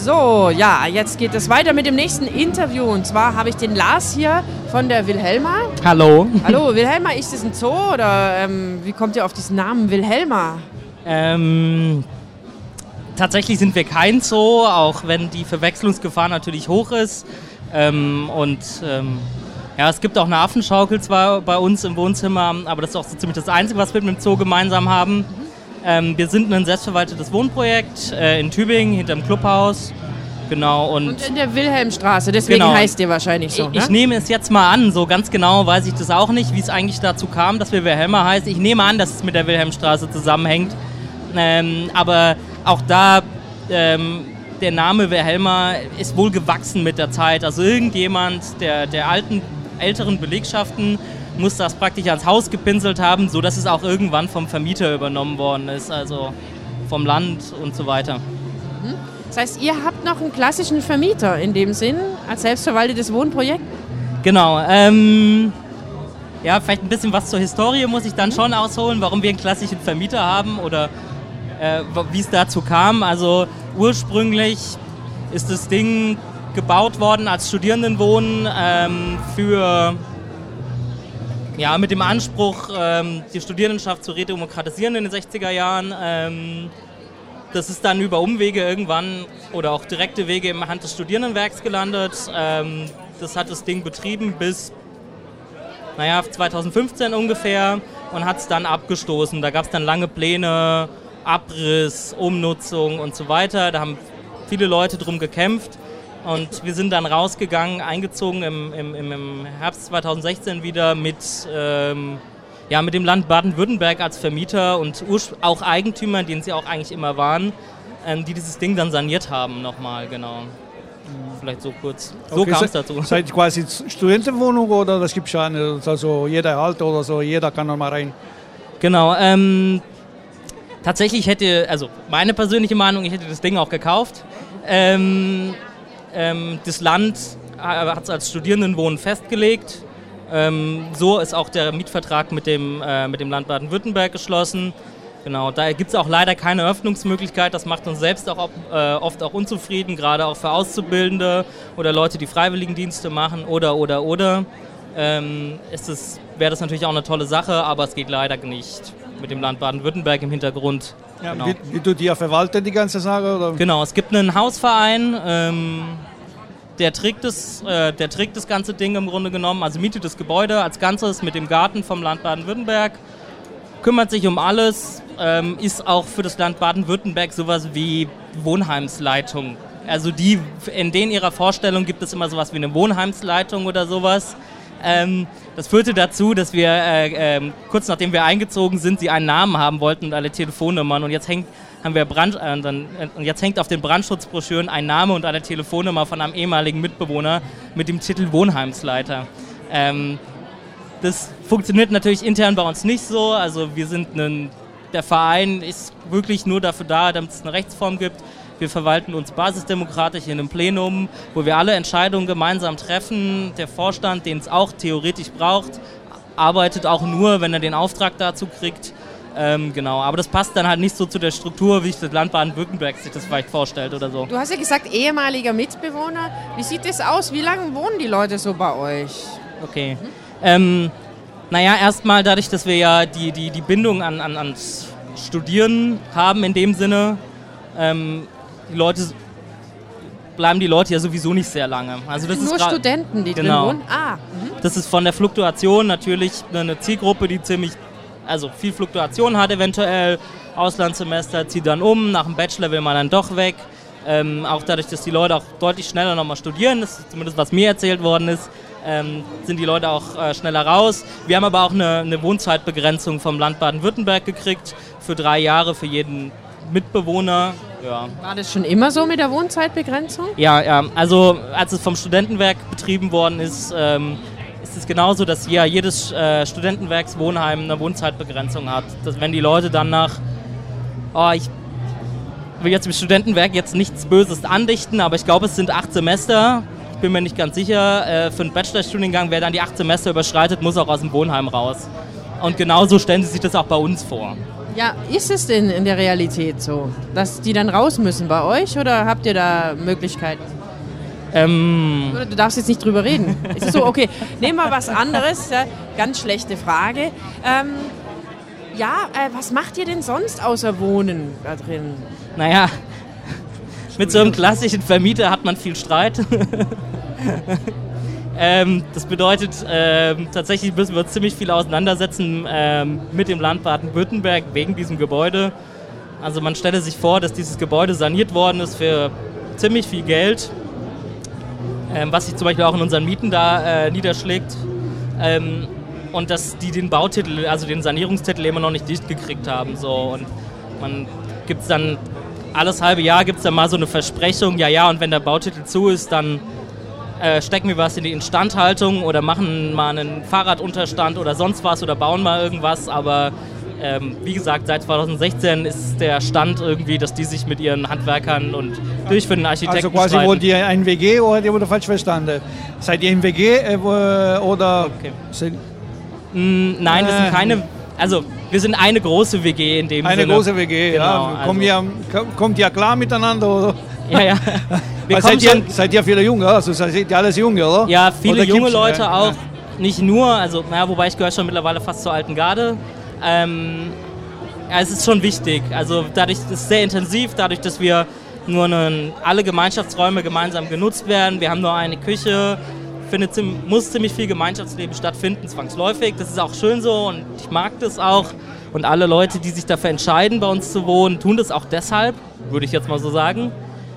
So, ja, jetzt geht es weiter mit dem nächsten Interview. Und zwar habe ich den Lars hier von der Wilhelma. Hallo. Hallo, Wilhelma, ist das ein Zoo oder wie kommt ihr auf diesen Namen Wilhelma? Tatsächlich sind wir kein Zoo, auch wenn die Verwechslungsgefahr natürlich hoch ist. Ja, es gibt auch eine Affenschaukel zwar bei uns im Wohnzimmer, aber das ist auch so ziemlich das Einzige, was wir mit dem Zoo gemeinsam haben. Wir sind ein selbstverwaltetes Wohnprojekt in Tübingen, hinterm Clubhaus. Genau, und in der Wilhelmstraße, deswegen genau. Heißt ihr wahrscheinlich so, Ich nehme es jetzt mal an, so ganz genau weiß ich das auch nicht, wie es eigentlich dazu kam, dass wir Wilhelma heißt. Ich nehme an, dass es mit der Wilhelmstraße zusammenhängt. Aber auch da, der Name Wilhelma ist wohl gewachsen mit der Zeit. Also irgendjemand der älteren Belegschaften muss das praktisch ans Haus gepinselt haben, sodass es auch irgendwann vom Vermieter übernommen worden ist, also vom Land und so weiter. Das heißt, ihr habt noch einen klassischen Vermieter in dem Sinn, als selbstverwaltetes Wohnprojekt? Genau. Ja, vielleicht ein bisschen was zur Historie muss ich dann schon ausholen, warum wir einen klassischen Vermieter haben oder wie es dazu kam. Also ursprünglich ist das Ding gebaut worden als Studierendenwohnen mit dem Anspruch, die Studierendenschaft zu redemokratisieren in den 60er Jahren. Das ist dann über Umwege irgendwann oder auch direkte Wege im Hand des Studierendenwerks gelandet. Das hat das Ding betrieben bis 2015 ungefähr und hat es dann abgestoßen. Da gab es dann lange Pläne, Abriss, Umnutzung und so weiter. Da haben viele Leute drum gekämpft. Und wir sind dann rausgegangen, eingezogen im Herbst 2016 wieder mit dem Land Baden-Württemberg als Vermieter und auch Eigentümer, den sie auch eigentlich immer waren, die dieses Ding dann saniert haben nochmal, genau. Vielleicht so kurz. So okay, kam es dazu. Seid ihr quasi Studentenwohnung oder das gibt es schon, also jeder Alter oder so, jeder kann noch mal rein? Genau, tatsächlich meine persönliche Meinung, ich hätte das Ding auch gekauft. Das Land hat es als Studierendenwohnen festgelegt. So ist auch der Mietvertrag mit dem Land Baden-Württemberg geschlossen. Genau, da gibt es auch leider keine Öffnungsmöglichkeit. Das macht uns selbst auch oft auch unzufrieden, gerade auch für Auszubildende oder Leute, die Freiwilligendienste machen oder. Wäre das natürlich auch eine tolle Sache, aber es geht leider nicht mit dem Land Baden-Württemberg im Hintergrund. Ja, genau. Wie tut ihr verwalten die ganze Sache? Oder? Genau, es gibt einen Hausverein, der trägt das ganze Ding im Grunde genommen, also mietet das Gebäude als Ganzes mit dem Garten vom Land Baden-Württemberg, kümmert sich um alles, ist auch für das Land Baden-Württemberg sowas wie Wohnheimsleitung. Also in ihrer Vorstellung gibt es immer sowas wie eine Wohnheimsleitung oder sowas. Das führte dazu, dass wir kurz nachdem wir eingezogen sind, sie einen Namen haben wollten und alle Telefonnummern und jetzt hängt auf den Brandschutzbroschüren ein Name und eine Telefonnummer von einem ehemaligen Mitbewohner mit dem Titel Wohnheimsleiter. Das funktioniert natürlich intern bei uns nicht so. Also der Verein ist wirklich nur dafür da, damit es eine Rechtsform gibt. Wir verwalten uns basisdemokratisch in einem Plenum, wo wir alle Entscheidungen gemeinsam treffen. Der Vorstand, den es auch theoretisch braucht, arbeitet auch nur, wenn er den Auftrag dazu kriegt. Genau, aber das passt dann halt nicht so zu der Struktur, wie sich das Land Baden-Württemberg sich das vielleicht vorstellt oder so. Du hast ja gesagt, ehemaliger Mitbewohner. Wie sieht das aus? Wie lange wohnen die Leute so bei euch? Okay. Erstmal dadurch, dass wir ja die Bindung ans Studieren haben in dem Sinne, bleiben die Leute ja sowieso nicht sehr lange. Also das nur ist Studenten, die drin wohnen? Das ist von der Fluktuation natürlich eine Zielgruppe, die viel Fluktuation hat eventuell. Auslandssemester zieht dann um, nach dem Bachelor will man dann doch weg. Auch dadurch, dass die Leute auch deutlich schneller nochmal studieren, das ist zumindest was mir erzählt worden ist, sind die Leute auch schneller raus. Wir haben aber auch eine Wohnzeitbegrenzung vom Land Baden-Württemberg gekriegt, für 3 Jahre für jeden Mitbewohner. Ja. War das schon immer so mit der Wohnzeitbegrenzung? Ja, also als es vom Studentenwerk betrieben worden ist, ist es genauso, dass jedes Studentenwerkswohnheim eine Wohnzeitbegrenzung hat. Dass wenn die Leute dann ich will jetzt im Studentenwerk jetzt nichts Böses andichten, aber ich glaube, es sind 8 Semester. Ich bin mir nicht ganz sicher. Für einen Bachelorstudiengang, wer dann die 8 Semester überschreitet, muss auch aus dem Wohnheim raus. Und genauso stellen sie sich das auch bei uns vor. Ja, ist es denn in der Realität so, dass die dann raus müssen bei euch oder habt ihr da Möglichkeiten? Oder du darfst jetzt nicht drüber reden. Ist es so? Okay, nehmen wir was anderes. Ja, ganz schlechte Frage. Was macht ihr denn sonst außer Wohnen da drin? Naja, mit so einem klassischen Vermieter hat man viel Streit. Das bedeutet, tatsächlich müssen wir uns ziemlich viel auseinandersetzen mit dem Land Baden-Württemberg wegen diesem Gebäude. Also man stelle sich vor, dass dieses Gebäude saniert worden ist für ziemlich viel Geld, was sich zum Beispiel auch in unseren Mieten da niederschlägt. Und dass die den Bautitel, also den Sanierungstitel immer noch nicht dicht gekriegt haben. So. Und man gibt es dann, alles halbe Jahr gibt es dann mal so eine Versprechung, ja, und wenn der Bautitel zu ist, dann stecken wir was in die Instandhaltung oder machen mal einen Fahrradunterstand oder sonst was oder bauen mal irgendwas. Aber wie gesagt, seit 2016 ist der Stand irgendwie, dass die sich mit ihren Handwerkern und durchführenden Architekten Also quasi streiten. wollt ihr ein WG oder die wurde falsch verstanden? Seid ihr im WG oder... Okay. Nein, wir sind keine... Also, wir sind eine große WG in dem Sinne. Eine große WG, genau, ja. Kommt ihr klar miteinander, oder? Ja. Seid ihr viele Junge, also seid ihr alles Junge, oder? Ja, viele oder junge Leute auch. Ja. Nicht nur, also, wobei ich gehöre schon mittlerweile fast zur alten Garde. Es ist schon wichtig. Also, dadurch ist es sehr intensiv, dadurch, dass wir alle Gemeinschaftsräume gemeinsam genutzt werden. Wir haben nur eine Küche. Muss ziemlich viel Gemeinschaftsleben stattfinden, zwangsläufig. Das ist auch schön so und ich mag das auch. Und alle Leute, die sich dafür entscheiden, bei uns zu wohnen, tun das auch deshalb, würde ich jetzt mal so sagen.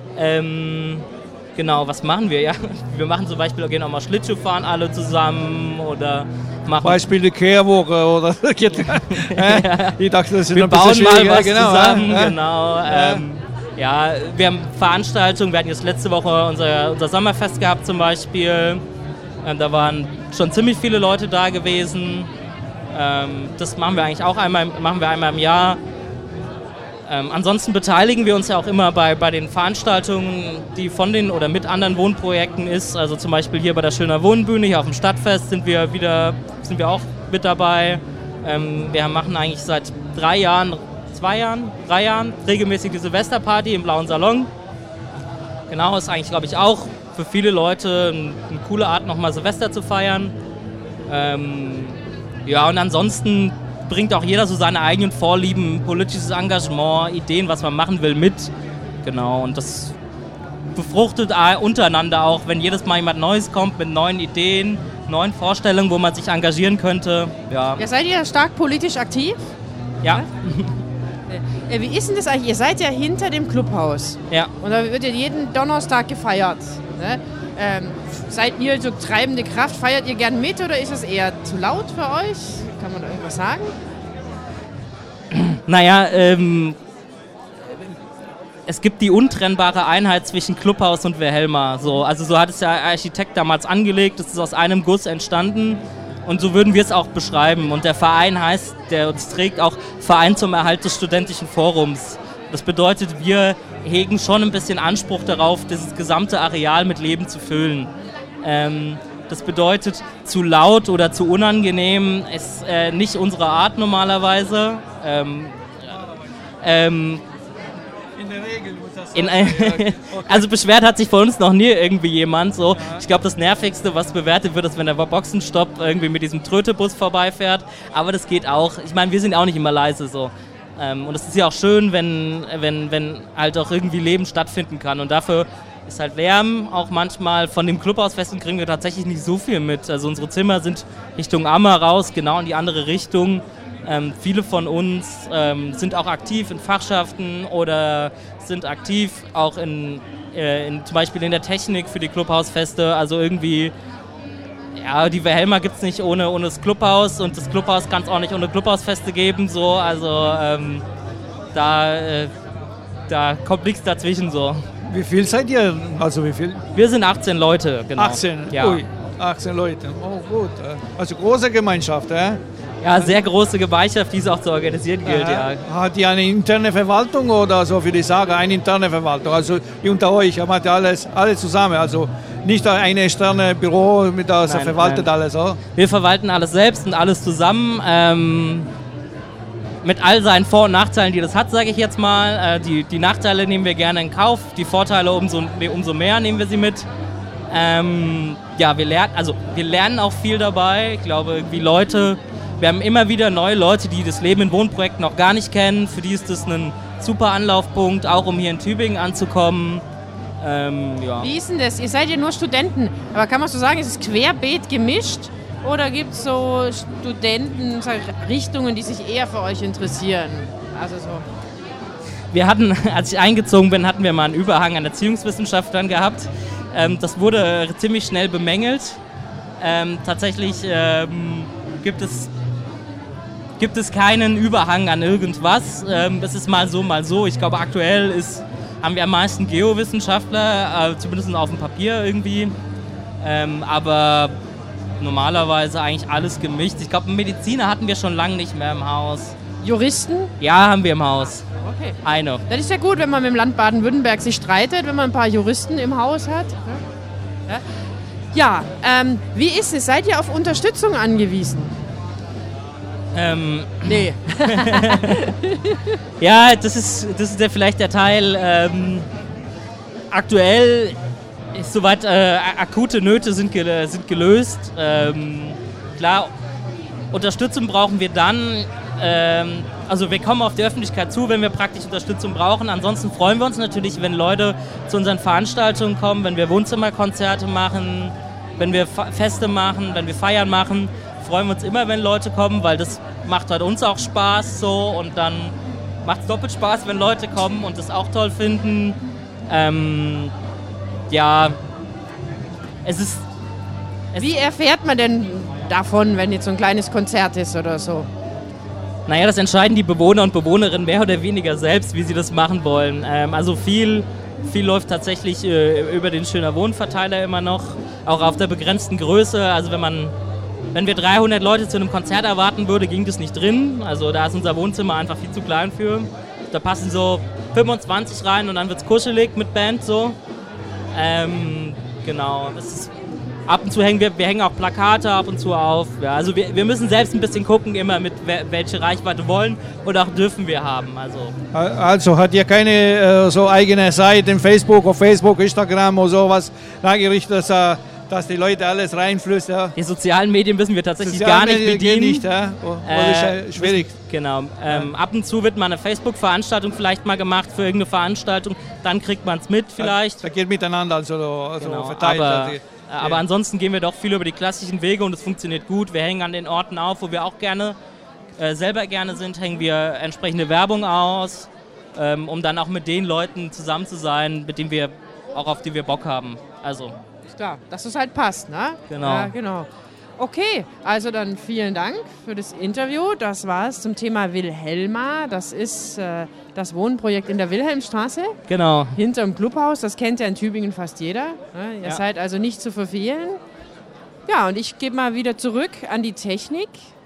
Genau, was machen wir? Ja, wir machen zum Beispiel, gehen auch mal Schlittschuh fahren alle zusammen oder machen... Beispiel die Kehrwoche oder... Ich dachte, das ist wir ein bisschen bauen mal was zusammen. Genau. Ja, wir haben Veranstaltungen, wir hatten jetzt letzte Woche unser Sommerfest gehabt zum Beispiel. Da waren schon ziemlich viele Leute da gewesen. Das machen wir eigentlich auch einmal im Jahr. Ansonsten beteiligen wir uns ja auch immer bei den Veranstaltungen, die von den oder mit anderen Wohnprojekten ist. Also zum Beispiel hier bei der Schöner Wohnbühne, hier auf dem Stadtfest sind wir auch mit dabei. Wir machen eigentlich seit 3 Jahren regelmäßig die Silvesterparty im Blauen Salon. Genau, ist eigentlich, glaube ich, auch für viele Leute eine coole Art, nochmal Silvester zu feiern. Und ansonsten bringt auch jeder so seine eigenen Vorlieben, politisches Engagement, Ideen, was man machen will, mit. Genau, und das befruchtet untereinander auch, wenn jedes Mal jemand Neues kommt mit neuen Ideen, neuen Vorstellungen, wo man sich engagieren könnte. Ja, seid ihr stark politisch aktiv? Ja. Wie ist denn das eigentlich? Ihr seid ja hinter dem Clubhaus. Ja. Und da wird ja jeden Donnerstag gefeiert. Ne? Seid ihr so treibende Kraft? Feiert ihr gern mit oder ist es eher zu laut für euch? Kann man da irgendwas sagen? Naja, es gibt die untrennbare Einheit zwischen Clubhaus und Wilhelma. Also so hat es der Architekt damals angelegt. Es ist aus einem Guss entstanden. Und so würden wir es auch beschreiben. Und der Verein der uns trägt, auch Verein zum Erhalt des studentischen Forums. Das bedeutet, wir hegen schon ein bisschen Anspruch darauf, dieses gesamte Areal mit Leben zu füllen. Das bedeutet, zu laut oder zu unangenehm ist nicht unsere Art normalerweise. In der Regel muss das sein. Also beschwert hat sich von uns noch nie irgendwie jemand. So. Ich glaube, das Nervigste, was bewertet wird, ist, wenn der Boxenstopp irgendwie mit diesem Trötebus vorbeifährt. Aber das geht auch. Ich meine, wir sind auch nicht immer leise so. Und es ist ja auch schön, wenn halt auch irgendwie Leben stattfinden kann. Und dafür ist halt Lärm auch manchmal von dem Clubhausfesten kriegen wir tatsächlich nicht so viel mit. Also unsere Zimmer sind Richtung Ammer raus, genau in die andere Richtung. Viele von uns sind auch aktiv in Fachschaften oder sind aktiv auch zum Beispiel in der Technik für die Clubhausfeste. Also irgendwie, ja, die Wilhelma gibt es nicht ohne das Clubhaus und das Clubhaus kann es auch nicht ohne Clubhausfeste geben. So. Also da kommt nichts dazwischen so. Wie viel seid ihr? Also wie viel? Wir sind 18 Leute, genau. 18? Ja. Ui, 18 Leute. Oh gut. Also große Gemeinschaft, Ja, sehr große Gemeinschaft, die es auch zu organisieren gilt, ja. Hat die eine interne Verwaltung oder so, für die Sage eine interne Verwaltung? Also unter euch macht ihr alles zusammen, also nicht ein externes Büro, das verwaltet alles, oder? Wir verwalten alles selbst und alles zusammen. mit all seinen Vor- und Nachteilen, die das hat, sage ich jetzt mal. Die Nachteile nehmen wir gerne in Kauf, die Vorteile umso mehr nehmen wir sie mit. Ja, wir lernen auch viel dabei. Ich glaube, wir haben immer wieder neue Leute, die das Leben in Wohnprojekten noch gar nicht kennen. Für die ist das ein super Anlaufpunkt, auch um hier in Tübingen anzukommen. Ja. Wie ist denn das? Ihr seid ja nur Studenten, aber kann man so sagen, ist es querbeet gemischt? Oder gibt es so Studentenrichtungen, die sich eher für euch interessieren? Also so. Wir hatten, als ich eingezogen bin, hatten wir mal einen Überhang an Erziehungswissenschaftlern gehabt. Das wurde ziemlich schnell bemängelt. Tatsächlich gibt es keinen Überhang an irgendwas. Es ist mal so. Ich glaube, aktuell haben wir am meisten Geowissenschaftler, zumindest auf dem Papier irgendwie. Aber normalerweise eigentlich alles gemischt. Ich glaube, einen Mediziner hatten wir schon lange nicht mehr im Haus. Juristen? Ja, haben wir im Haus. Okay. Eine. Das ist ja gut, wenn man mit dem Land Baden-Württemberg sich streitet, wenn man ein paar Juristen im Haus hat. Ja, wie ist es? Seid ihr auf Unterstützung angewiesen? Nee. Ja, das ist vielleicht der Teil. Aktuell ist soweit akute Nöte sind gelöst. Klar, Unterstützung brauchen wir dann. Also wir kommen auf die Öffentlichkeit zu, wenn wir praktisch Unterstützung brauchen. Ansonsten freuen wir uns natürlich, wenn Leute zu unseren Veranstaltungen kommen, wenn wir Wohnzimmerkonzerte machen, wenn wir Feste machen, wenn wir Feiern machen. Freuen wir uns immer, wenn Leute kommen, weil das macht halt uns auch Spaß so und dann macht es doppelt Spaß, wenn Leute kommen und das auch toll finden. Ja, Wie erfährt man denn davon, wenn jetzt so ein kleines Konzert ist oder so? Naja, das entscheiden die Bewohner und Bewohnerinnen mehr oder weniger selbst, wie sie das machen wollen. Also viel läuft tatsächlich über den Schöner Wohnen-Verteiler immer noch, auch auf der begrenzten Größe. Also wenn wir 300 Leute zu einem Konzert erwarten würde, ging das nicht drin. Also da ist unser Wohnzimmer einfach viel zu klein für. Da passen so 25 rein und dann wird es kuschelig mit Band so. Genau, ab und zu hängen wir hängen auch Plakate ab und zu auf. Ja, also wir müssen selbst ein bisschen gucken, immer mit welche Reichweite wollen oder auch dürfen wir haben. Also hat ihr keine so eigene Seite auf Facebook, Instagram oder sowas eingerichtet, dass die Leute alles reinflüssen? Ja? Die sozialen Medien müssen wir tatsächlich gar nicht bedienen. Nicht, ja? Das ist schwierig. Genau. Ab und zu wird mal eine Facebook-Veranstaltung vielleicht mal gemacht für irgendeine Veranstaltung, dann kriegt man es mit vielleicht. Da geht miteinander also genau, verteilt. Aber ansonsten gehen wir doch viel über die klassischen Wege und es funktioniert gut. Wir hängen an den Orten auf, wo wir auch selber gerne sind, hängen wir entsprechende Werbung aus, um dann auch mit den Leuten zusammen zu sein, auf die wir Bock haben. Also. Klar, dass es halt passt, ne? Genau. Ja, genau. Okay, also dann vielen Dank für das Interview. Das war es zum Thema Wilhelma. Das ist das Wohnprojekt in der Wilhelmstraße. Genau. Hinterm Clubhaus. Das kennt ja in Tübingen fast jeder. Ne? Ihr seid also nicht zu verfehlen. Ja, und ich gebe mal wieder zurück an die Technik.